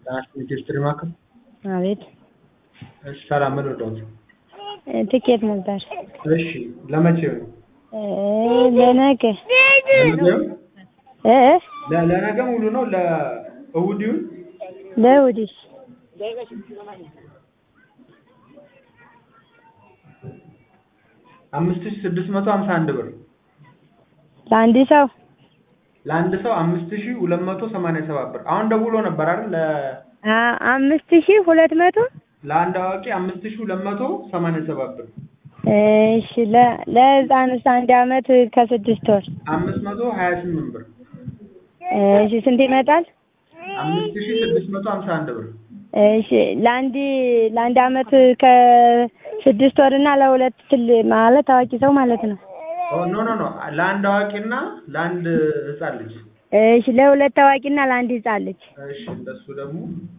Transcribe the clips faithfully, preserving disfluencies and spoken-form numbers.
ትራንስፖርት ሂስትሪ ማዕከል። አቤት። እሺ ሰላም መልወጣት። ትኬት ነበር። እሺ ለመቼ ነው? ለነገ ለነገ እ ለነገ ሙሉ ነው ለእሑድ ይሁን? ለእሑድ እሺ። አምስት ሺህ ስድስት መቶ ሀምሳ አንድ ብር ለአንድ ሰው ለአንድ ሰው አምስት ሺህ ሁለት መቶ ሰማንያ ሰባት ብር። አሁን ደውሎ ነበር አይደል? ለ አ አምስት ሺህ ሁለት መቶ ለአንድ አዋቂ አምስት ሺህ ሁለት መቶ ሰማንያ ሰባት ብር። እሺ ለ ለህፃንስ አንድ አመት ከስድስት ወር አምስት መቶ ሀያ ስምንት ብር። እሺ ስንት ይመጣል? አምስት ሺህ ስድስት መቶ ሀምሳ አንድ ብር። እሺ ለአንድ ለአንድ አመት ከስድስት ወር እና ለሁለት ትል ማለት አዋቂ ሰው ማለት ነው። ኦ ኖ ኖ ኖ ለአንድ አዋቂና ለአንድ ህፃን ልጅ። እሺ ለሁለት አዋቂና ለአንድ ህፃን ልጅ። እሺ እንደሱ ደግሞ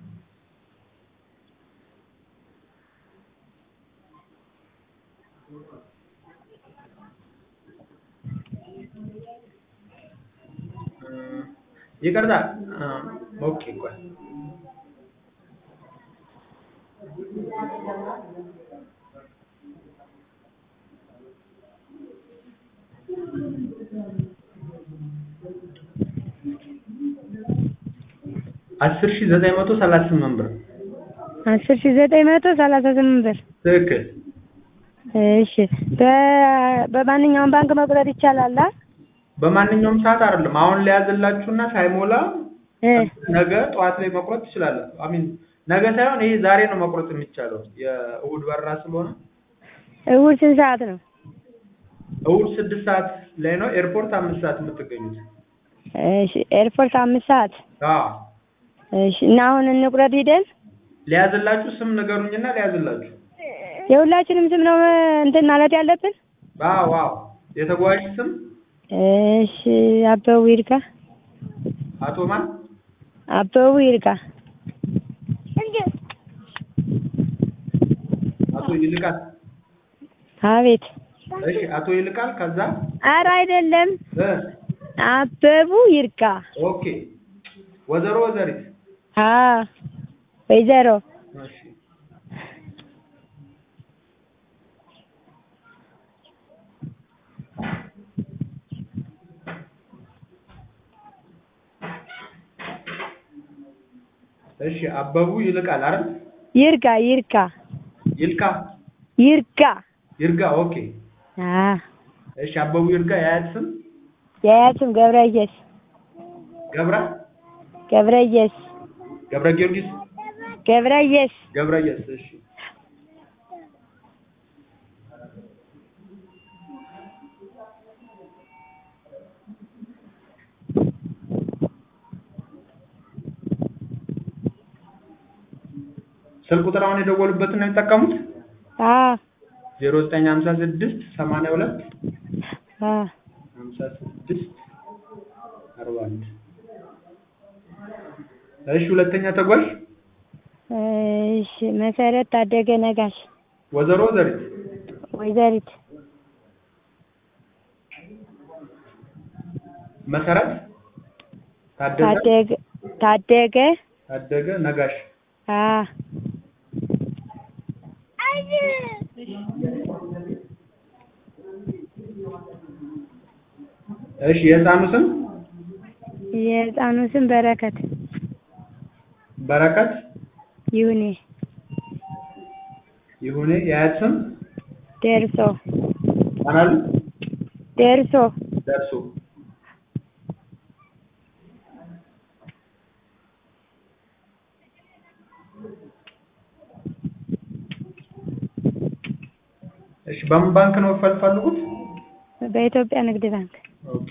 ይቅርታ ኦኬ ቆይ አስር ሺህ ዘጠኝ መቶ ሰላሳ ስምንት ብር። አስር ሺህ ዘጠኝ መቶ ሰላሳ ስምንት ብር። ትክክል። እሺ በማንኛውም ባንክ መቁረጥ ይቻላል? በማንኛውም ሰዓት አይደለም። አሁን ሊያዝላችሁና ሳይሞላ ነገ ጠዋት ላይ መቁረጥ ትችላላችሁ። አሚን ነገ ሳይሆን ይሄ ዛሬ ነው መቁረጥ የሚቻለው የእሑድ በራ ስለሆነ። እሑድ ስንት ሰዓት ነው? እሑድ ስድስት ሰዓት ላይ ነው። ኤርፖርት አምስት ሰዓት የምትገኙት። እሺ ኤርፖርት አምስት ሰዓት። አዎ እሺ እና አሁን እንቁረጥ ሄደን ሊያዝላችሁ ስም ንገሩኝና ሊያዝላችሁ። የሁላችንም ስም ነው እንትን ማለት ያለብን? አዎ አዎ የተጓዥ ስም። እሺ አበቡ ይርጋ። አቶ ማን? አበቡ ይርጋ። አቶ ይልቃል። አቤት። እሺ አቶ ይልቃል ከዛ? ኧረ አይደለም እ አበቡ ይርጋ። ኦኬ ወዘሮ ወዘሪት? አዎ ወይዘሮ። እሺ እሺ አበቡ ይልቃል አይደል? ይርጋ ይርጋ ይልካ ይርጋ ይርጋ። ኦኬ አ እሺ አበቡ ይርጋ። የአያት ስም? የአያት ስም ገብረየስ ገብረ ገብረየስ ገብረ ጊዮርጊስ ገብረየስ ገብረየስ። እሺ ስልክ ቁጥር አሁን የደወሉበትን ነው የሚጠቀሙት? አዎ ዜሮ ዘጠኝ ሀምሳ ስድስት ሰማንያ ሁለት አዎ ሀምሳ ስድስት አርባ አንድ። እሺ ሁለተኛ ተጓዥ? እሺ መሰረት ታደገ ነጋሽ። ወዘሮ ወዘሪት? ወይዘሪት መሰረት ታደገ ታደገ ታደገ ታደገ ነጋሽ። አዎ እሺ የህፃኑ ስም? የህፃኑ ስም በረከት በረከት ይሁኔ ይሁኔ። የአያት ስም? ደርሶ ማናሉ? ደርሶ ደርሶ። እሺ በምን ባንክ ነው ፈልፈልጉት? በኢትዮጵያ ንግድ ባንክ። ኦኬ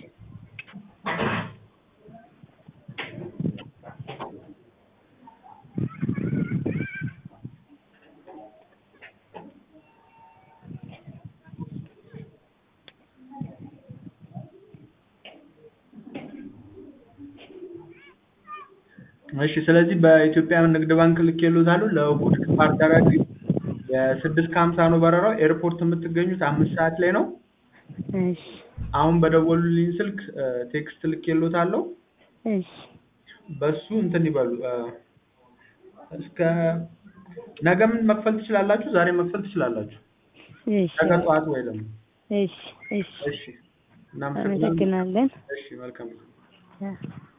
እሺ ስለዚህ በኢትዮጵያ ንግድ ባንክ ልኬልዎታለሁ። ለእሑድ ከፓርክ አራጂ የስድስት ከሀምሳ ነው በረራው። ኤርፖርት የምትገኙት አምስት ሰዓት ላይ ነው። እሺ አሁን በደወሉልኝ ስልክ ቴክስት ልኬልዎታለሁ። እሺ በሱ እንትን ይበሉ እስከ ነገ ምን መክፈል ትችላላችሁ ዛሬ መክፈል ትችላላችሁ እሺ ነገ ጠዋት ወይ ደግሞ እሺ እሺ እሺ እናመሰግናለን እናመሰግናለን እሺ መልካም